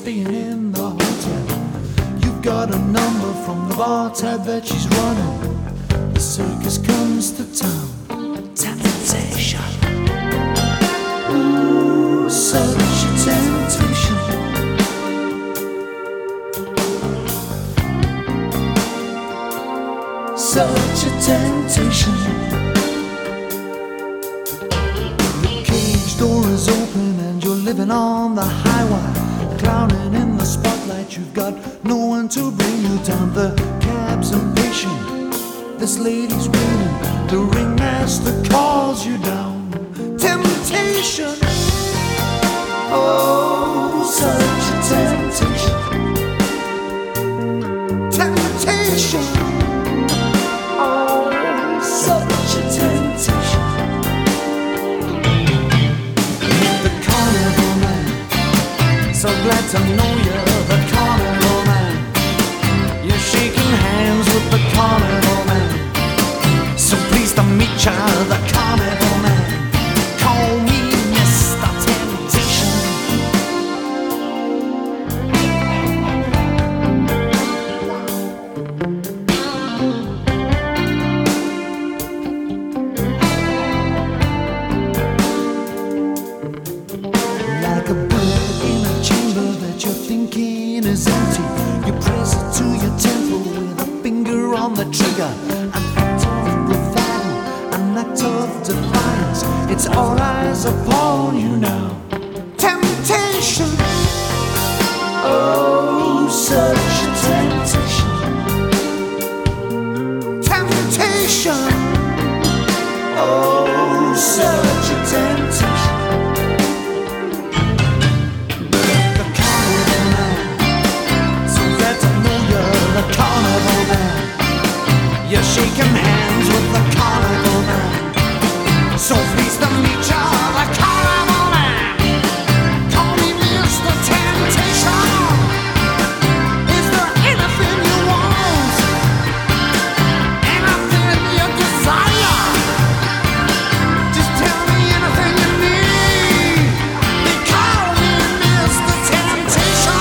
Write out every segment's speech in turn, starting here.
staying in the hotel. You've got a number from the bar tab that she's running. The circus comes to town. Temptation. Ooh, such a temptation. Such a temptation. The cage door is open and you're living on the high wire, clowning in the spotlight. You've got no one to bring you down. The cab's impatient, this lady's waiting. The ringmaster calls you down. Temptation. Oh, such a temptation. Temptation. Such a temptation. The carnival man, so glad to know you're the carnival man. You're shaking hands with the carnival man, so pleased to meet ya, the carnival man. Call me Mr. Temptation. Like a bird in a chamber that you're thinking is empty, you press it to your temple with a finger on the trigger. An act of bravado, an act of defiance. It's all eyes upon you now. Temptation. Oh, such a temptation. Temptation. Oh, such a temptation. The carnival man, you're shaking hands with the carnival man, so pleased to meet ya, the carnival man. Call me Mr. Temptation. Is there anything you want? Anything you desire? Just tell me anything you need. They call me Mr. Temptation.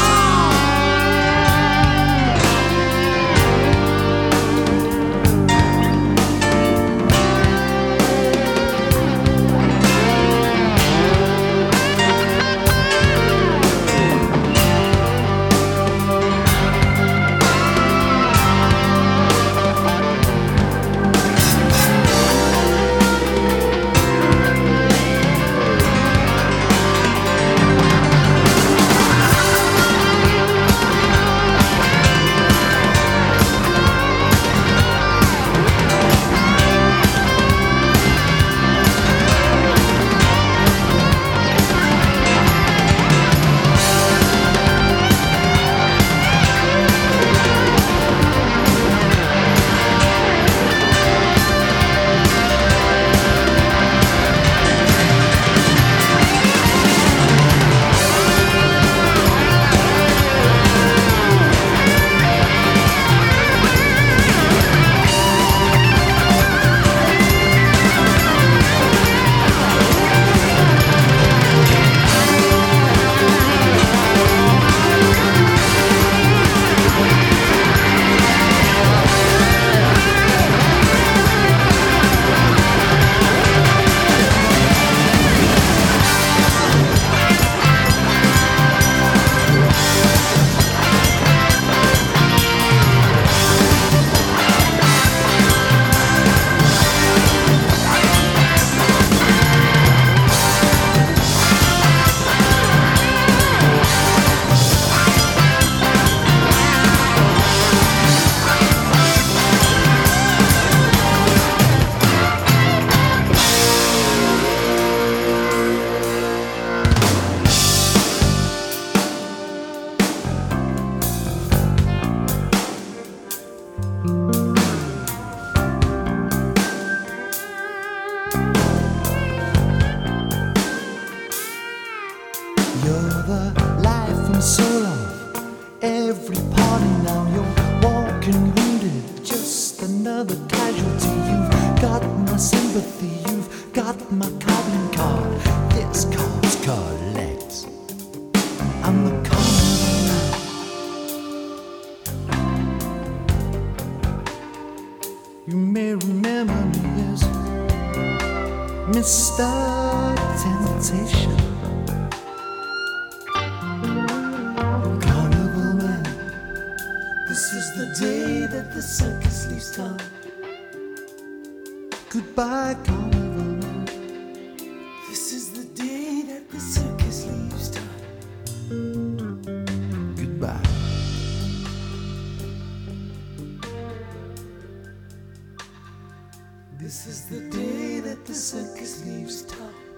You're the life and soul of every party now. You're walking wounded, just another casualty. You've got my sympathy, you've got my calling card. This card's collect. I'm the carnival Mr. Temptation. Carnival man, this is the day that the circus leaves town. Goodbye, Carnival man, this is the day that the circus leaves town. Goodbye. This is the day that the circus leaves town.